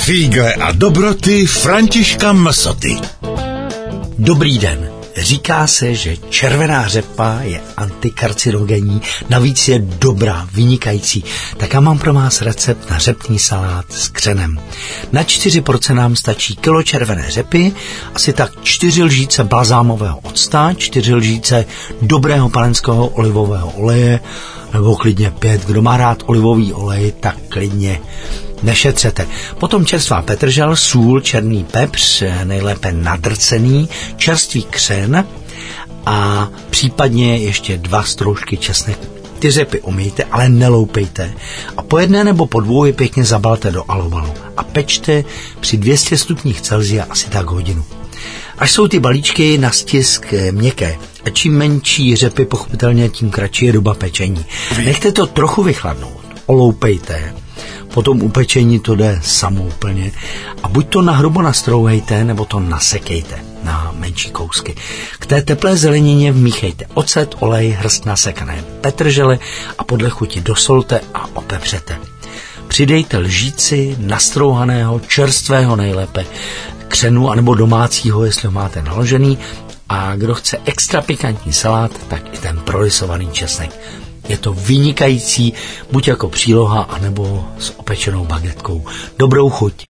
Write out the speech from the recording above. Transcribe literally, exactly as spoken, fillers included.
Fígle a dobroty Františka Msoty. Dobrý den. Říká se, že červená řepa je antikarcinogenní, navíc je dobrá, vynikající. Tak já mám pro vás recept na řepný salát s křenem. Na čtyři porce nám stačí kilo červené řepy, asi tak čtyři lžíce balzámového octa, čtyři lžíce dobrého panenského olivového oleje, nebo klidně pět. Kdo má rád olivový olej, tak klidně nešetřete. Potom čerstvá petržel, sůl, černý pepř, nejlépe nadrcený, čerstvý křen a případně ještě dva stroužky česneku. Ty řepy umýjte, ale neloupejte a po jedné nebo po dvou je pěkně zabalte do alobalu a pečte při dvou stech stupních Celsia asi tak hodinu. Až jsou ty balíčky na stisk měkké a čím menší řepy pochopitelně, tím kratší je doba pečení. Nechte to trochu vychladnout, oloupejte, potom upečení to jde samo úplně a buď to nahrubo nastrouhejte, nebo to nasekejte na menší kousky. K té teplé zelenině vmíchejte ocet, olej, hrst nasekané petržele a podle chuti dosolte a opepřete. Přidejte lžíci nastrouhaného, čerstvého nejlépe křenu anebo domácího, jestli ho máte naložený, a kdo chce extra pikantní salát, tak i ten prolisovaný česnek. Je to vynikající, buď jako příloha, anebo s opečenou bagetkou. Dobrou chuť.